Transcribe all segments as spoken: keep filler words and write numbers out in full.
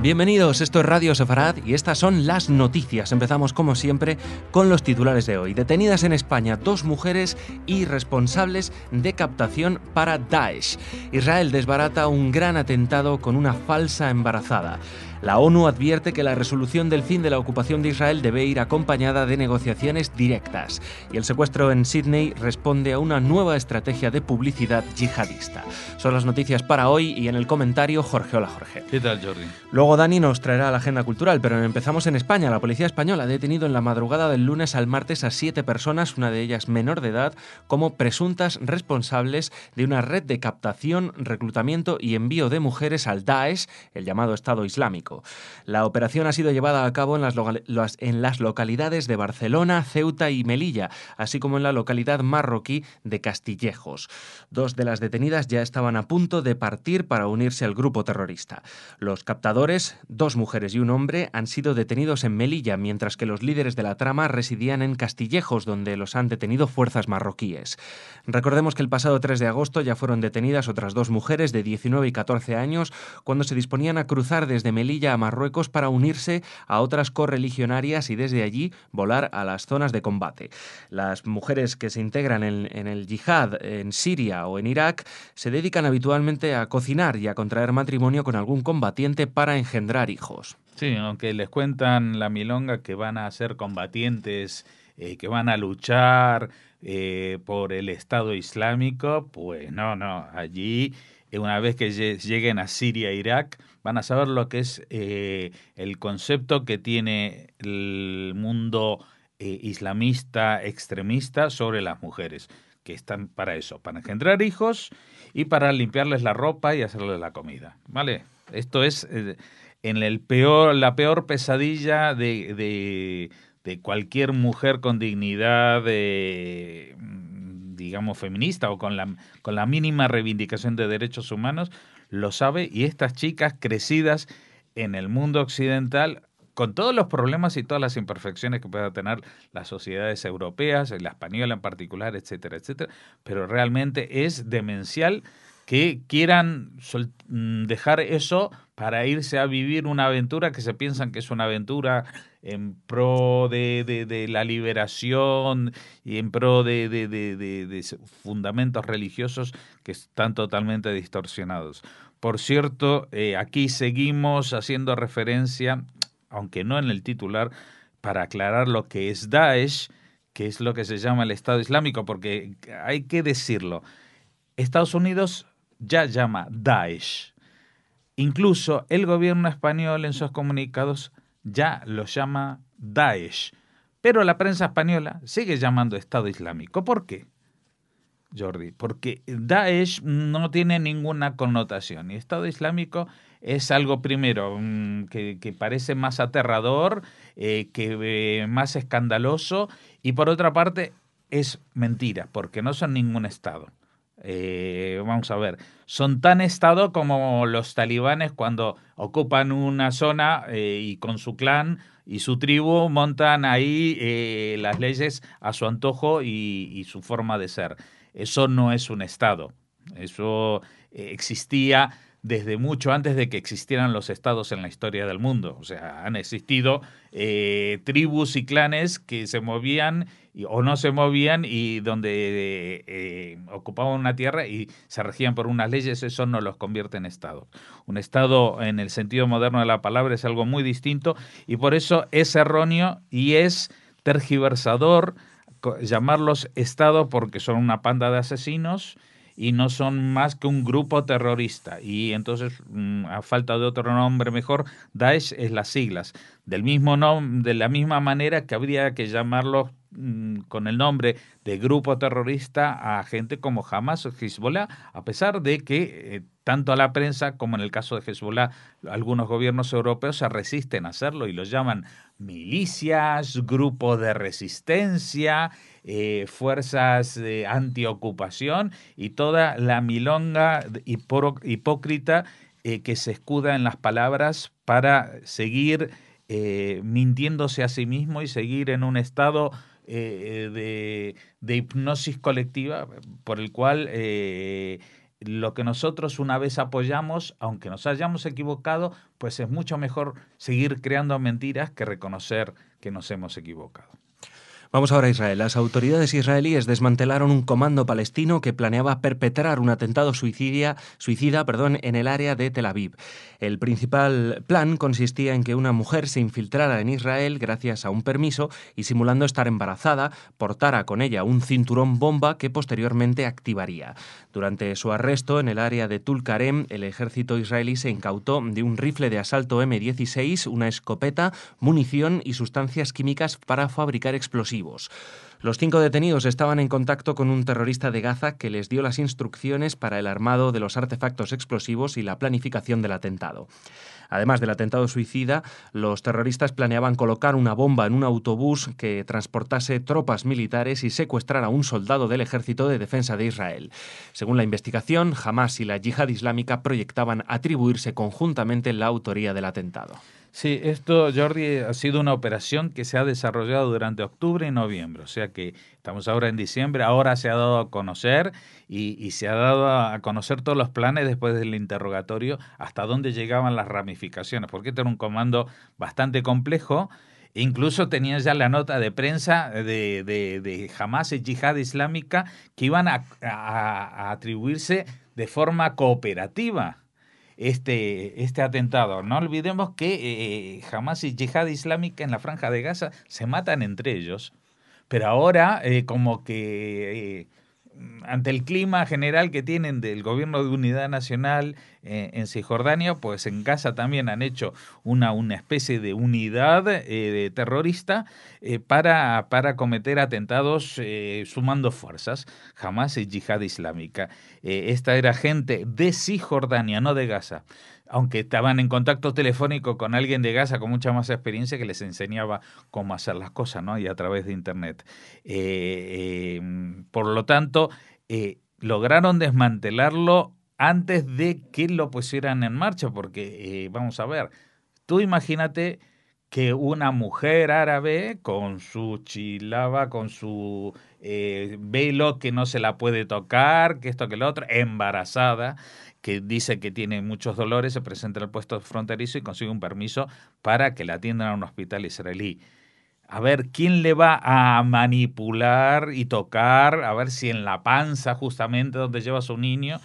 Bienvenidos, esto es Radio Sefarad y estas son las noticias. Empezamos como siempre con los titulares de hoy. Detenidas en España dos mujeres irresponsables de captación para Daesh. Israel desbarata un gran atentado con una falsa embarazada. La ONU advierte que la resolución del fin de la ocupación de Israel debe ir acompañada de negociaciones directas. Y el secuestro en Sídney responde a una nueva estrategia de publicidad yihadista. Son las noticias para hoy y en el comentario Jorge. Hola Jorge. ¿Qué tal, Jordi? Luego Dani nos traerá la agenda cultural, pero empezamos en España. La policía española ha detenido en la madrugada del lunes al martes a siete personas, una de ellas menor de edad, como presuntas responsables de una red de captación, reclutamiento y envío de mujeres al Daesh, el llamado Estado Islámico. La operación ha sido llevada a cabo en las, lo- en las localidades de Barcelona, Ceuta y Melilla, así como en la localidad marroquí de Castillejos. Dos de las detenidas ya estaban a punto de partir para unirse al grupo terrorista. Los captadores, dos mujeres y un hombre, han sido detenidos en Melilla, mientras que los líderes de la trama residían en Castillejos, donde los han detenido fuerzas marroquíes. Recordemos que el pasado tres de agosto ya fueron detenidas otras dos mujeres de diecinueve y catorce años cuando se disponían a cruzar desde Melilla a Marruecos para unirse a otras correligionarias y desde allí volar a las zonas de combate. Las mujeres que se integran en, en el yihad en Siria o en Irak se dedican habitualmente a cocinar y a contraer matrimonio con algún combatiente para engendrar hijos. Sí, aunque les cuentan la milonga que van a ser combatientes, eh, que van a luchar eh, por el Estado Islámico, pues no, no, allí eh, una vez que lle- lleguen a Siria e Irak van a saber lo que es eh, el concepto que tiene el mundo eh, islamista extremista sobre las mujeres, que están para eso, para engendrar hijos y para limpiarles la ropa y hacerles la comida, ¿vale? Esto es eh, en el peor, la peor pesadilla de, de, de cualquier mujer con dignidad, eh, digamos, feminista o con la, con la mínima reivindicación de derechos humanos, lo sabe, y estas chicas crecidas en el mundo occidental, con todos los problemas y todas las imperfecciones que puedan tener las sociedades europeas, la española en particular, etcétera, etcétera, pero realmente es demencial que quieran sol- mm, dejar eso para irse a vivir una aventura que se piensan que es una aventura en pro de, de, de la liberación y en pro de, de, de, de, de fundamentos religiosos que están totalmente distorsionados. Por cierto, eh, aquí seguimos haciendo referencia, aunque no en el titular, para aclarar lo que es Daesh, que es lo que se llama el Estado Islámico, porque hay que decirlo. Estados Unidos ya llama Daesh. Incluso el gobierno español en sus comunicados ya lo llama Daesh. Pero la prensa española sigue llamando Estado Islámico. ¿Por qué, Jordi? Porque Daesh no tiene ninguna connotación y Estado Islámico es algo primero mm, que, que parece más aterrador, eh, que eh, más escandaloso, y por otra parte es mentira porque no son ningún Estado. Eh, vamos a ver, son tan Estado como los talibanes cuando ocupan una zona eh, y con su clan y su tribu montan ahí eh, las leyes a su antojo y, y su forma de ser. Eso no es un Estado. Eso eh, existía desde mucho antes de que existieran los estados en la historia del mundo. O sea, han existido eh, tribus y clanes que se movían y, o no se movían y donde eh, eh, ocupaban una tierra y se regían por unas leyes. Eso no los convierte en estados. Un estado en el sentido moderno de la palabra es algo muy distinto y por eso es erróneo y es tergiversador llamarlos Estado porque son una panda de asesinos y no son más que un grupo terrorista. Y entonces, a falta de otro nombre mejor, Daesh es las siglas. Del mismo nom- de la misma manera que habría que llamarlos con el nombre de grupo terrorista a gente como Hamas o Hezbollah, a pesar de que eh, tanto a la prensa como en el caso de Hezbollah, algunos gobiernos europeos se resisten a hacerlo y los llaman milicias, grupo de resistencia, eh, fuerzas de antiocupación y toda la milonga hipó- hipócrita eh, que se escuda en las palabras para seguir eh, mintiéndose a sí mismo y seguir en un estado eh, de, de hipnosis colectiva por el cual eh, lo que nosotros una vez apoyamos, aunque nos hayamos equivocado, pues es mucho mejor seguir creando mentiras que reconocer que nos hemos equivocado. Vamos ahora a Israel. Las autoridades israelíes desmantelaron un comando palestino que planeaba perpetrar un atentado suicida, suicida perdón, en el área de Tel Aviv. El principal plan consistía en que una mujer se infiltrara en Israel gracias a un permiso y, simulando estar embarazada, portara con ella un cinturón bomba que posteriormente activaría. Durante su arresto en el área de Tulkarem, el ejército israelí se incautó de un rifle de asalto eme dieciséis, una escopeta, munición y sustancias químicas para fabricar explosivos. Los cinco detenidos estaban en contacto con un terrorista de Gaza que les dio las instrucciones para el armado de los artefactos explosivos y la planificación del atentado. Además del atentado suicida, los terroristas planeaban colocar una bomba en un autobús que transportase tropas militares y secuestrar a un soldado del Ejército de Defensa de Israel. Según la investigación, Hamás y la Yihad Islámica proyectaban atribuirse conjuntamente la autoría del atentado. Sí, esto, Jordi, ha sido una operación que se ha desarrollado durante octubre y noviembre, o sea que estamos ahora en diciembre, ahora se ha dado a conocer y, y se ha dado a conocer todos los planes después del interrogatorio, hasta dónde llegaban las ramificaciones, porque este era un comando bastante complejo. Incluso tenía ya la nota de prensa de, de, de Hamás y Yihad Islámica que iban a, a, a atribuirse de forma cooperativa este, este atentado. No olvidemos que eh, Hamás y Yihad Islámica en la Franja de Gaza se matan entre ellos, pero ahora eh, como que eh, ante el clima general que tienen del gobierno de unidad nacional eh, en Cisjordania, pues en Gaza también han hecho una, una especie de unidad eh, de terrorista eh, para, para cometer atentados eh, sumando fuerzas, Hamás y Yihad Islámica. Eh, esta era gente de Cisjordania, no de Gaza, aunque estaban en contacto telefónico con alguien de Gaza con mucha más experiencia que les enseñaba cómo hacer las cosas, ¿no? Y a través de Internet. Eh, eh, por lo tanto, eh, lograron desmantelarlo antes de que lo pusieran en marcha, porque, eh, vamos a ver, tú imagínate que una mujer árabe con su chilaba, con su eh, velo que no se la puede tocar, que esto que lo otro, embarazada, que dice que tiene muchos dolores, se presenta al puesto fronterizo y consigue un permiso para que la atiendan a un hospital israelí. A ver, ¿quién le va a manipular y tocar? A ver si en la panza, justamente donde lleva a su niño,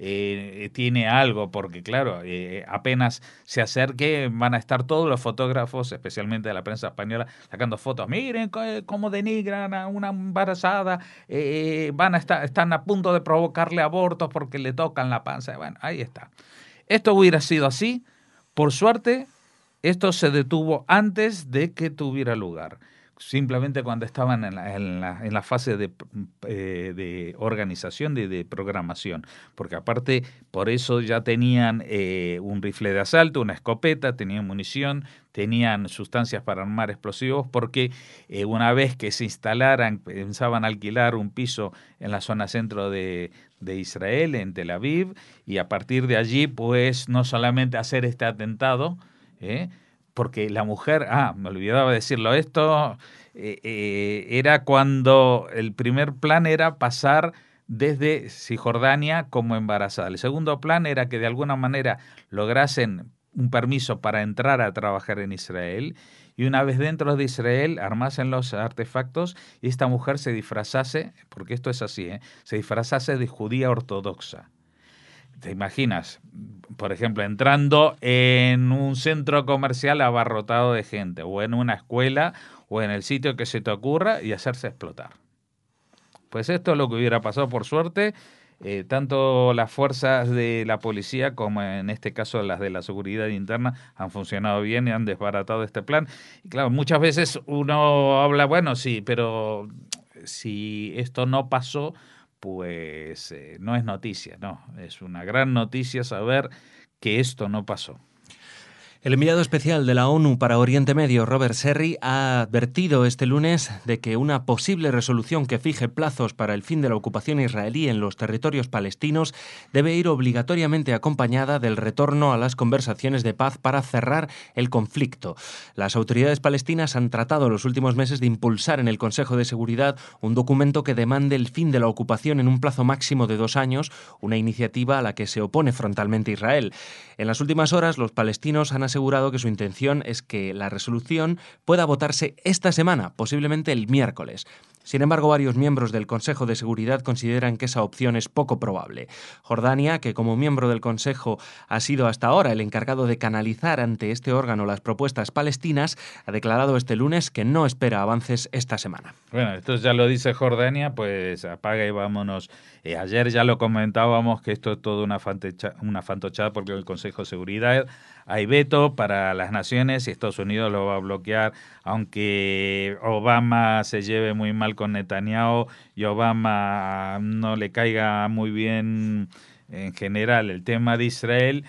eh, tiene algo, porque claro, eh, apenas se acerque van a estar todos los fotógrafos, especialmente de la prensa española, sacando fotos. Miren cómo denigran a una embarazada, eh, van a estar, están a punto de provocarle abortos porque le tocan la panza. Bueno, ahí está. Esto hubiera sido así, por suerte. Esto se detuvo antes de que tuviera lugar, simplemente cuando estaban en la, en la, en la fase de, eh, de organización, de, de programación, porque aparte por eso ya tenían eh, un rifle de asalto, una escopeta, tenían munición, tenían sustancias para armar explosivos, porque eh, una vez que se instalaran, pensaban alquilar un piso en la zona centro de, de Israel, en Tel Aviv, y a partir de allí, pues no solamente hacer este atentado, ¿Eh? porque la mujer, ah, me olvidaba decirlo, esto eh, eh, era cuando el primer plan era pasar desde Cisjordania como embarazada. El segundo plan era que de alguna manera lograsen un permiso para entrar a trabajar en Israel y una vez dentro de Israel armasen los artefactos y esta mujer se disfrazase, porque esto es así, ¿eh? se disfrazase de judía ortodoxa. ¿Te imaginas? Por ejemplo, entrando en un centro comercial abarrotado de gente, o en una escuela, o en el sitio que se te ocurra, y hacerse explotar. Pues esto es lo que hubiera pasado, por suerte. Eh, tanto las fuerzas de la policía como en este caso las de la seguridad interna han funcionado bien y han desbaratado este plan. Y claro, muchas veces uno habla, bueno, sí, pero si esto no pasó, pues eh, no es noticia, no, es una gran noticia saber que esto no pasó. El enviado especial de la ONU para Oriente Medio, Robert Serry, ha advertido este lunes de que una posible resolución que fije plazos para el fin de la ocupación israelí en los territorios palestinos debe ir obligatoriamente acompañada del retorno a las conversaciones de paz para cerrar el conflicto. Las autoridades palestinas han tratado en los últimos meses de impulsar en el Consejo de Seguridad un documento que demande el fin de la ocupación en un plazo máximo de dos años, una iniciativa a la que se opone frontalmente Israel. En las últimas horas, los palestinos han asegurado que su intención es que la resolución pueda votarse esta semana, posiblemente el miércoles. Sin embargo, varios miembros del Consejo de Seguridad consideran que esa opción es poco probable. Jordania, que como miembro del Consejo ha sido hasta ahora el encargado de canalizar ante este órgano las propuestas palestinas, ha declarado este lunes que no espera avances esta semana. Bueno, esto ya lo dice Jordania, pues apaga y vámonos. Eh, ayer ya lo comentábamos que esto es toda una, fantecha, una fantochada porque el Consejo de Seguridad hay veto para las naciones y Estados Unidos lo va a bloquear, aunque Obama se lleve muy mal con Netanyahu y Obama no le caiga muy bien en general el tema de Israel,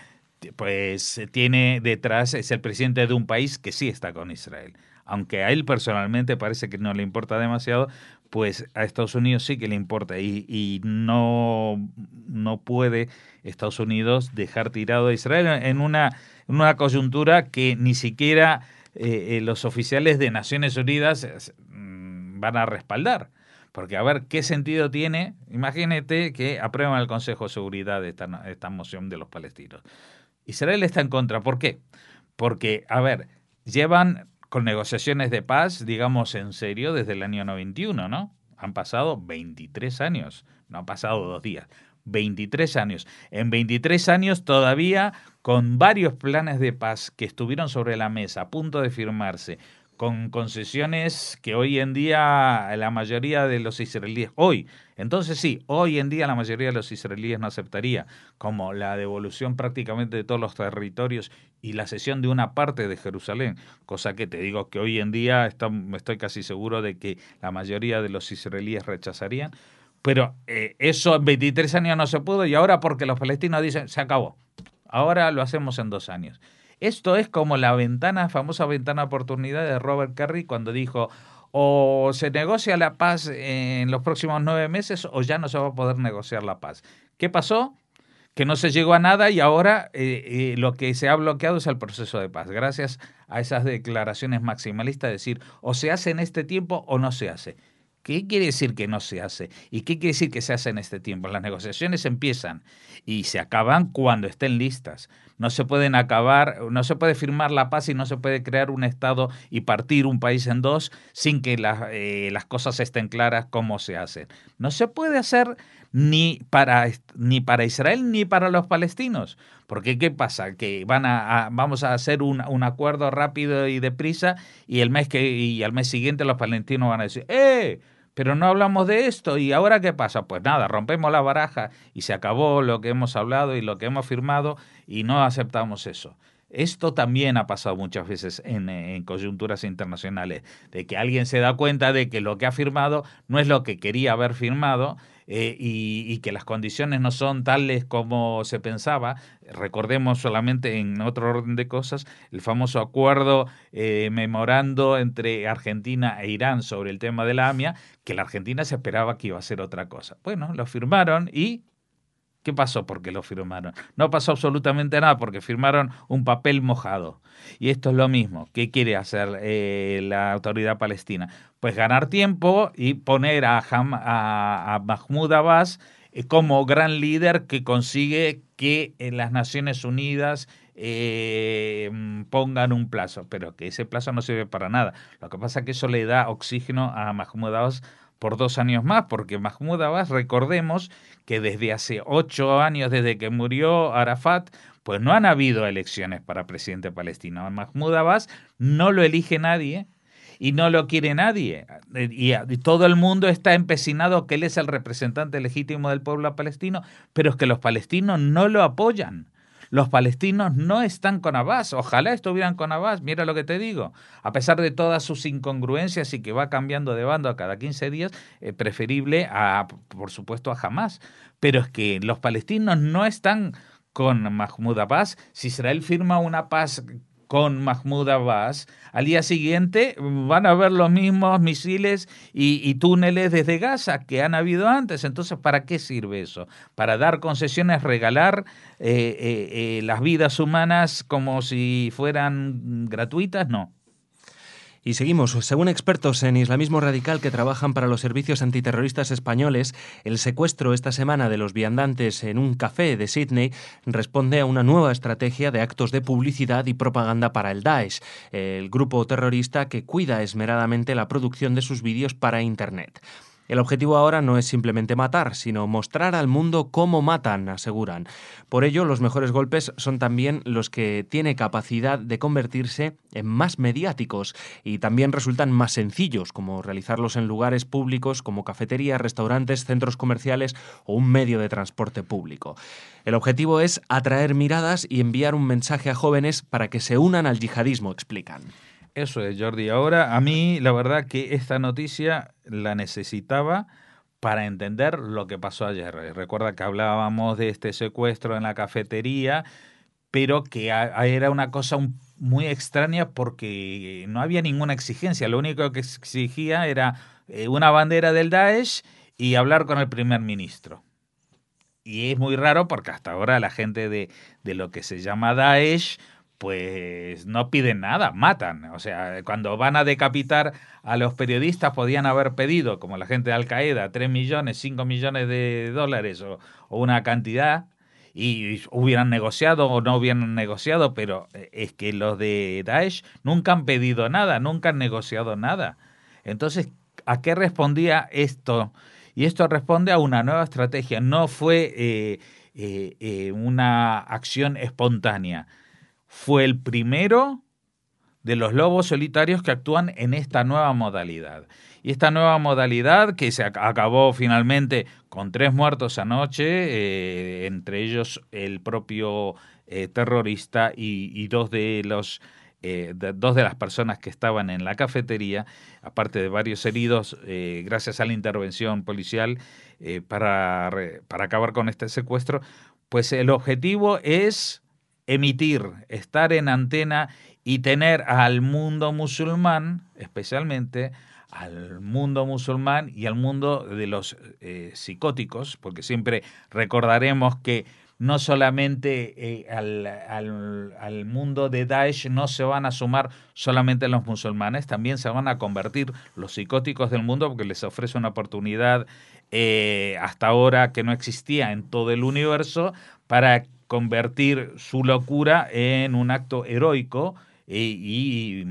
pues tiene detrás, es el presidente de un país que sí está con Israel. Aunque a él personalmente parece que no le importa demasiado, pues a Estados Unidos sí que le importa y, y no, no puede Estados Unidos dejar tirado a Israel en una, en una coyuntura que ni siquiera eh, los oficiales de Naciones Unidas eh, van a respaldar. Porque a ver, ¿qué sentido tiene? Imagínate que aprueban el Consejo de Seguridad esta, esta moción de los palestinos. Israel está en contra. ¿Por qué? Porque, a ver, llevan con negociaciones de paz, digamos en serio, desde el año noventa y uno, ¿no? Han pasado veintitrés años, no han pasado dos días, veintitrés años. En veintitrés años todavía con varios planes de paz que estuvieron sobre la mesa, a punto de firmarse, con concesiones que hoy en día la mayoría de los israelíes, hoy, entonces sí, hoy en día la mayoría de los israelíes no aceptaría, como la devolución prácticamente de todos los territorios y la cesión de una parte de Jerusalén, cosa que te digo que hoy en día está, estoy casi seguro de que la mayoría de los israelíes rechazarían, pero eh, eso en veintitrés años no se pudo y ahora porque los palestinos dicen, se acabó, ahora lo hacemos en dos años. Esto es como la ventana, famosa ventana de oportunidad de Robert Kerry cuando dijo o se negocia la paz en los próximos nueve meses o ya no se va a poder negociar la paz. ¿Qué pasó? Que no se llegó a nada y ahora eh, eh, lo que se ha bloqueado es el proceso de paz. Gracias a esas declaraciones maximalistas de decir o se hace en este tiempo o no se hace. ¿Qué quiere decir que no se hace? ¿Y qué quiere decir que se hace en este tiempo? Las negociaciones empiezan y se acaban cuando estén listas. No se pueden acabar, no se puede firmar la paz y no se puede crear un Estado y partir un país en dos sin que la, eh, las cosas estén claras cómo se hacen. No se puede hacer ni para, ni para Israel ni para los palestinos. Porque ¿qué pasa? Que van a, a vamos a hacer un, un acuerdo rápido y deprisa y el mes que y al mes siguiente los palestinos van a decir ¡eh! Pero no hablamos de esto, ¿y ahora qué pasa? Pues nada, rompemos la baraja y se acabó lo que hemos hablado y lo que hemos firmado y no aceptamos eso. Esto también ha pasado muchas veces en, en coyunturas internacionales, de que alguien se da cuenta de que lo que ha firmado no es lo que quería haber firmado eh, y, y que las condiciones no son tales como se pensaba. Recordemos solamente en otro orden de cosas el famoso acuerdo eh, memorando entre Argentina e Irán sobre el tema de la A M I A, que la Argentina se esperaba que iba a ser otra cosa. Bueno, lo firmaron y ¿qué pasó porque lo firmaron? No pasó absolutamente nada porque firmaron un papel mojado. Y esto es lo mismo. ¿Qué quiere hacer eh, la autoridad palestina? Pues ganar tiempo y poner a, Ham, a, a Mahmoud Abbas eh, como gran líder que consigue que en las Naciones Unidas eh, pongan un plazo. Pero que ese plazo no sirve para nada. Lo que pasa es que eso le da oxígeno a Mahmoud Abbas por dos años más, porque Mahmoud Abbas, recordemos que desde hace ocho años, desde que murió Arafat, pues no han habido elecciones para presidente palestino. A Mahmoud Abbas no lo elige nadie y no lo quiere nadie. Y, y todo el mundo está empecinado que él es el representante legítimo del pueblo palestino, pero es que los palestinos no lo apoyan. Los palestinos no están con Abbas. Ojalá estuvieran con Abbas, mira lo que te digo. A pesar de todas sus incongruencias y que va cambiando de bando a cada quince días, eh, preferible a, por supuesto, a Hamás. Pero es que los palestinos no están con Mahmoud Abbas. Si Israel firma una paz con Mahmoud Abbas, al día siguiente van a haber los mismos misiles y, y túneles desde Gaza que han habido antes. Entonces, ¿para qué sirve eso? ¿Para dar concesiones, regalar eh, eh, eh, las vidas humanas como si fueran gratuitas? No. Y seguimos. Según expertos en islamismo radical que trabajan para los servicios antiterroristas españoles, el secuestro esta semana de los viandantes en un café de Sídney responde a una nueva estrategia de actos de publicidad y propaganda para el Daesh, el grupo terrorista que cuida esmeradamente la producción de sus vídeos para Internet. El objetivo ahora no es simplemente matar, sino mostrar al mundo cómo matan, aseguran. Por ello, los mejores golpes son también los que tienen capacidad de convertirse en más mediáticos y también resultan más sencillos, como realizarlos en lugares públicos como cafeterías, restaurantes, centros comerciales o un medio de transporte público. El objetivo es atraer miradas y enviar un mensaje a jóvenes para que se unan al yihadismo, explican. Eso es, Jordi. Ahora, a mí, la verdad que esta noticia la necesitaba para entender lo que pasó ayer. Recuerda que hablábamos de este secuestro en la cafetería, pero que a, a era una cosa un, muy extraña porque no había ninguna exigencia. Lo único que exigía era eh, una bandera del Daesh y hablar con el primer ministro. Y es muy raro porque hasta ahora la gente de, de lo que se llama Daesh pues no piden nada, matan. O sea, cuando van a decapitar a los periodistas podían haber pedido, como la gente de Al Qaeda, tres millones, cinco millones de dólares o, o una cantidad, y hubieran negociado o no hubieran negociado, pero es que los de Daesh nunca han pedido nada, nunca han negociado nada. Entonces, ¿a qué respondía esto? Y esto responde a una nueva estrategia, no fue eh, eh, eh, una acción espontánea. Fue el primero de los lobos solitarios que actúan en esta nueva modalidad. Y esta nueva modalidad que se acabó finalmente con tres muertos anoche, eh, entre ellos el propio eh, terrorista y, y dos de los eh, de, dos de las personas que estaban en la cafetería, aparte de varios heridos, eh, gracias a la intervención policial eh, para, para acabar con este secuestro, pues el objetivo es emitir, estar en antena y tener al mundo musulmán, especialmente al mundo musulmán y al mundo de los eh, psicóticos, porque siempre recordaremos que no solamente eh, al, al, al mundo de Daesh no se van a sumar solamente los musulmanes, también se van a convertir los psicóticos del mundo porque les ofrece una oportunidad eh, hasta ahora que no existía en todo el universo para convertir su locura en un acto heroico y, y,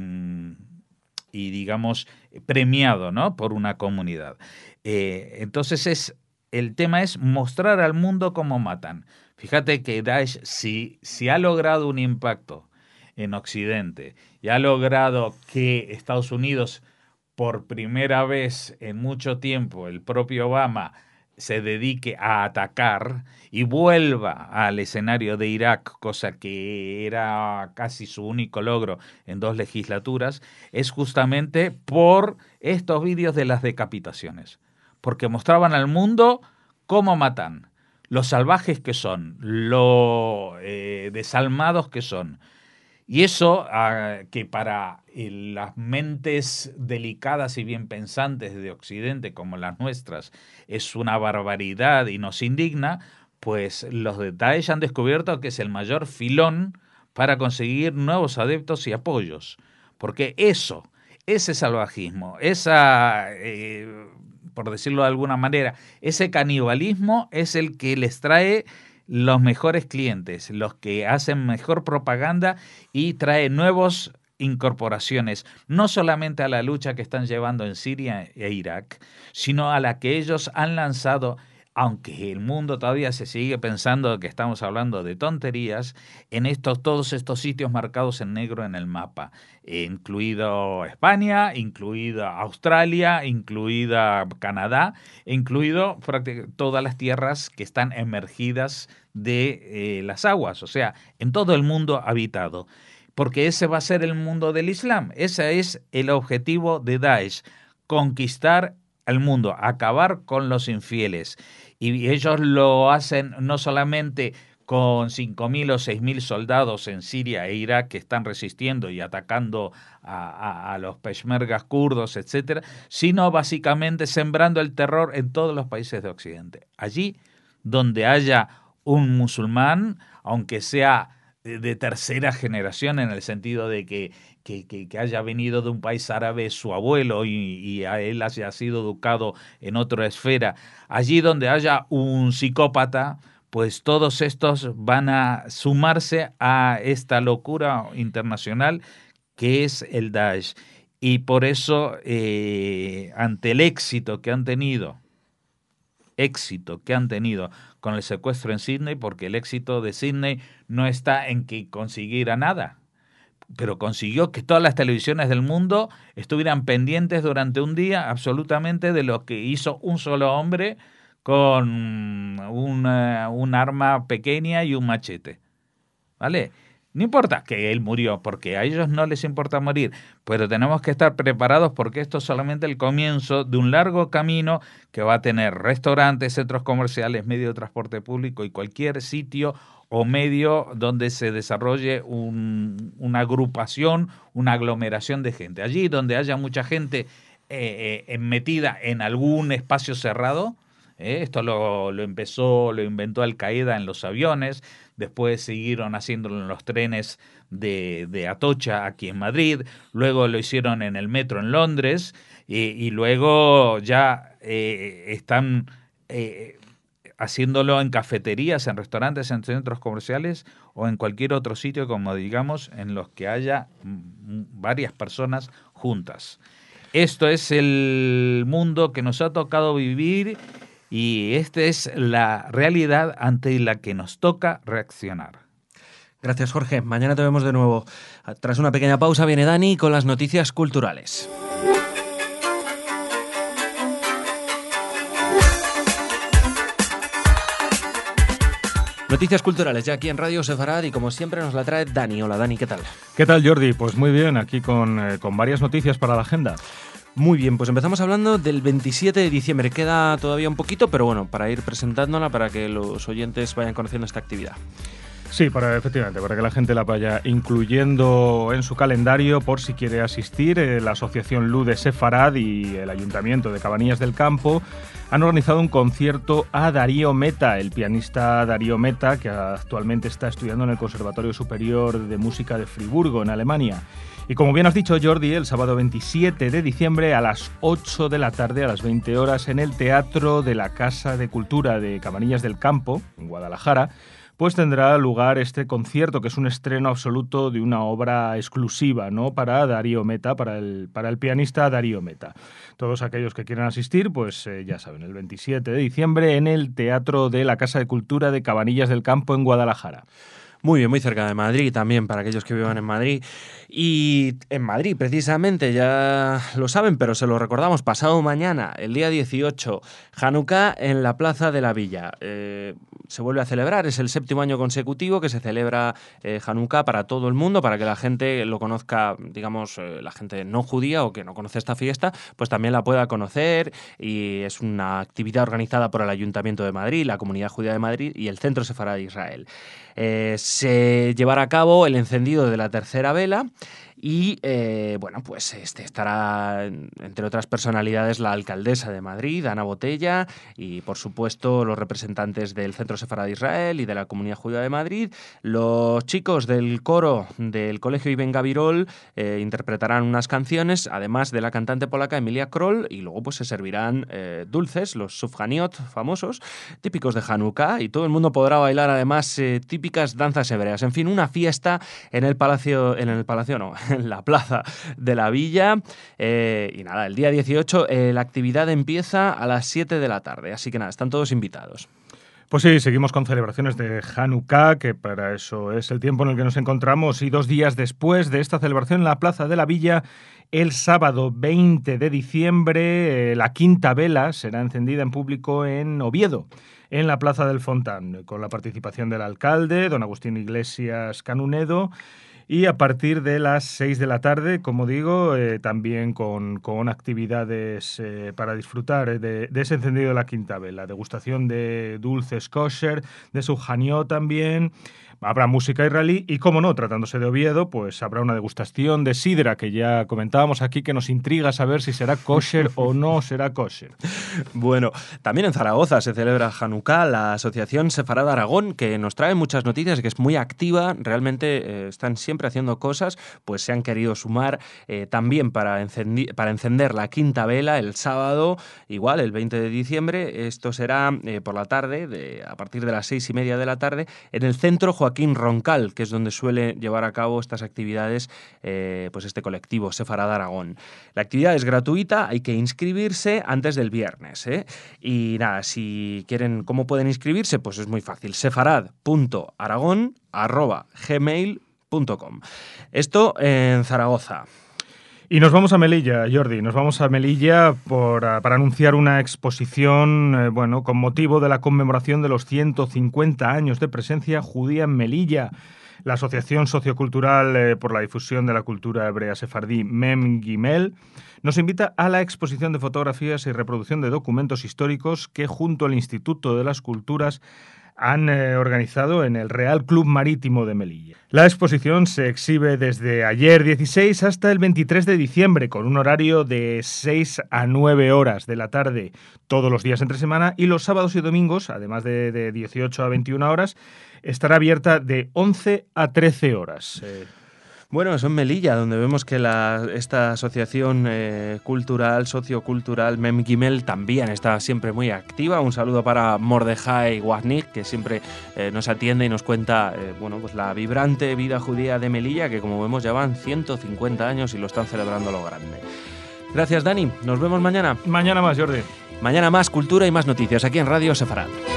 y digamos, premiado, ¿no?, por una comunidad. Eh, entonces, es, el tema es mostrar al mundo cómo matan. Fíjate que Daesh, si, si ha logrado un impacto en Occidente y ha logrado que Estados Unidos, por primera vez en mucho tiempo, el propio Obama, se dedique a atacar y vuelva al escenario de Irak, cosa que era casi su único logro en dos legislaturas, es justamente por estos vídeos de las decapitaciones, porque mostraban al mundo cómo matan, lo salvajes que son, lo eh, desalmados que son. Y eso, uh, que para eh, las mentes delicadas y bien pensantes de Occidente, como las nuestras, es una barbaridad y nos indigna, pues los de Daesh han descubierto que es el mayor filón para conseguir nuevos adeptos y apoyos. Porque eso, ese salvajismo, esa, eh, por decirlo de alguna manera, ese canibalismo es el que les trae los mejores clientes, los que hacen mejor propaganda y trae nuevas incorporaciones, no solamente a la lucha que están llevando en Siria e Irak, sino a la que ellos han lanzado, aunque el mundo todavía se sigue pensando que estamos hablando de tonterías, en estos, todos estos sitios marcados en negro en el mapa, eh, incluido España, incluida Australia, incluida Canadá, incluido prácticamente todas las tierras que están emergidas de eh, las aguas, o sea, en todo el mundo habitado, porque ese va a ser el mundo del Islam, ese es el objetivo de Daesh, conquistar al mundo, acabar con los infieles. Y ellos lo hacen no solamente con cinco mil o seis mil soldados en Siria e Irak que están resistiendo y atacando a, a, a los peshmergas kurdos, etcétera, sino básicamente sembrando el terror en todos los países de Occidente. Allí donde haya un musulmán, aunque sea de tercera generación, en el sentido de que, que, que, que haya venido de un país árabe su abuelo y, y a él haya sido educado en otra esfera, allí donde haya un psicópata, pues todos estos van a sumarse a esta locura internacional que es el Daesh. Y por eso, eh, ante el éxito que han tenido, éxito que han tenido con el secuestro en Sídney, porque el éxito de Sídney no está en que consiguiera nada, pero consiguió que todas las televisiones del mundo estuvieran pendientes durante un día absolutamente de lo que hizo un solo hombre con una, un arma pequeña y un machete, ¿vale? No importa que él murió, porque a ellos no les importa morir, pero tenemos que estar preparados porque esto es solamente el comienzo de un largo camino que va a tener restaurantes, centros comerciales, medio de transporte público y cualquier sitio o medio donde se desarrolle un, una agrupación, una aglomeración de gente. Allí donde haya mucha gente eh, eh, metida en algún espacio cerrado, ¿eh? Esto lo, lo empezó, lo inventó Al-Qaeda en los aviones, después siguieron haciéndolo en los trenes de, de Atocha aquí en Madrid, luego lo hicieron en el metro en Londres y, y luego ya eh, están eh, haciéndolo en cafeterías, en restaurantes, en centros comerciales o en cualquier otro sitio, como digamos, en los que haya varias personas juntas. Esto es el mundo que nos ha tocado vivir y esta es la realidad ante la que nos toca reaccionar. Gracias, Jorge. Mañana te vemos de nuevo. Tras una pequeña pausa viene Dani con las noticias culturales. Noticias culturales ya aquí en Radio Sefarad y como siempre nos la trae Dani. Hola Dani, ¿qué tal? ¿Qué tal, Jordi? Pues muy bien, aquí con, eh, con varias noticias para la agenda. Muy bien, pues empezamos hablando del veintisiete de diciembre. Queda todavía un poquito, pero bueno, para ir presentándola, para que los oyentes vayan conociendo esta actividad. Sí, para, efectivamente, para que la gente la vaya incluyendo en su calendario por si quiere asistir. Eh, la Asociación Lude Sefarad y el Ayuntamiento de Cabanillas del Campo han organizado un concierto a Darío Meta, el pianista Darío Meta, que actualmente está estudiando en el Conservatorio Superior de Música de Friburgo, en Alemania. Y como bien has dicho, Jordi, el sábado veintisiete de diciembre a las ocho de la tarde, a las veinte horas, en el Teatro de la Casa de Cultura de Cabanillas del Campo, en Guadalajara, pues tendrá lugar este concierto, que es un estreno absoluto de una obra exclusiva, ¿no?, para Darío Meta, para el, para el pianista Darío Meta. Todos aquellos que quieran asistir, pues eh, ya saben, el veintisiete de diciembre en el Teatro de la Casa de Cultura de Cabanillas del Campo, en Guadalajara. Muy bien, muy cerca de Madrid también, para aquellos que vivan en Madrid. Y en Madrid, precisamente, ya lo saben, pero se lo recordamos, pasado mañana, el día dieciocho, Hanukkah en la Plaza de la Villa. Eh, se vuelve a celebrar, es el séptimo año consecutivo que se celebra eh, Hanukkah para todo el mundo, para que la gente lo conozca, digamos, eh, la gente no judía o que no conoce esta fiesta, pues también la pueda conocer. Y es una actividad organizada por el Ayuntamiento de Madrid, la Comunidad Judía de Madrid y el Centro Sefarad de Israel. Eh, se llevará a cabo el encendido de la tercera vela y, eh, bueno, pues este estará, entre otras personalidades, la alcaldesa de Madrid, Ana Botella, y, por supuesto, los representantes del Centro Sefarad de Israel y de la Comunidad Judía de Madrid. Los chicos del coro del Colegio Ibn Gabirol eh, interpretarán unas canciones, además de la cantante polaca Emilia Kroll, y luego pues se servirán eh, dulces, los sufganiot famosos, típicos de Hanukkah, y todo el mundo podrá bailar, además, eh, típicas danzas hebreas. En fin, una fiesta en el palacio, en el palacio no, en la Plaza de la Villa. Eh, y nada, el día dieciocho eh, la actividad empieza a las siete de la tarde, así que nada, están todos invitados. Pues sí, seguimos con celebraciones de Hanukkah, que para eso es el tiempo en el que nos encontramos, y dos días después de esta celebración en la Plaza de la Villa, el sábado veinte de diciembre, eh, la quinta vela será encendida en público en Oviedo, en la Plaza del Fontán, con la participación del alcalde, don Agustín Iglesias Canunedo, Y a partir de las seis de la tarde, como digo, eh, también con, con actividades eh, para disfrutar de, de ese encendido de la quinta vela. Degustación de dulces kosher, de subhanió también. Habrá música israelí y, como no, tratándose de Oviedo, pues habrá una degustación de sidra que ya comentábamos aquí, que nos intriga saber si será kosher o no será kosher. Bueno, también en Zaragoza se celebra Hanukkah, la Asociación Sefarad Aragón, que nos trae muchas noticias, que es muy activa, realmente eh, están siempre haciendo cosas, pues se han querido sumar eh, también para, encendi- para encender la quinta vela el sábado, igual el veinte de diciembre. Esto será eh, por la tarde, de, a partir de las seis y media de la tarde, en el Centro Joaquín Roncal, que es donde suele llevar a cabo estas actividades eh, pues este colectivo Sefarad Aragón. La actividad es gratuita, hay que inscribirse antes del viernes, ¿eh? Y nada, si quieren, ¿cómo pueden inscribirse? Pues es muy fácil, sefarad punto aragón arroba gmail punto com. Esto en Zaragoza. Y nos vamos a Melilla, Jordi, nos vamos a Melilla por, para anunciar una exposición eh, bueno, con motivo de la conmemoración de los ciento cincuenta años de presencia judía en Melilla. La Asociación Sociocultural eh, por la Difusión de la Cultura Hebrea Sefardí, Mem Gimel, nos invita a la exposición de fotografías y reproducción de documentos históricos que, junto al Instituto de las Culturas, han eh, organizado en el Real Club Marítimo de Melilla. La exposición se exhibe desde ayer dieciséis hasta el veintitrés de diciembre, con un horario de seis a nueve horas de la tarde todos los días entre semana, y los sábados y domingos, además de, de dieciocho a veintiuna horas, estará abierta de once a trece horas. Eh, Bueno, eso en Melilla, donde vemos que la, esta asociación eh, cultural, sociocultural, Mem Gimel, también está siempre muy activa. Un saludo para Mordejai Wagnik, que siempre eh, nos atiende y nos cuenta eh, bueno, pues la vibrante vida judía de Melilla, que como vemos ya van ciento cincuenta años y lo están celebrando a lo grande. Gracias, Dani. Nos vemos mañana. Mañana más, Jordi. Mañana más cultura y más noticias aquí en Radio Sefarad.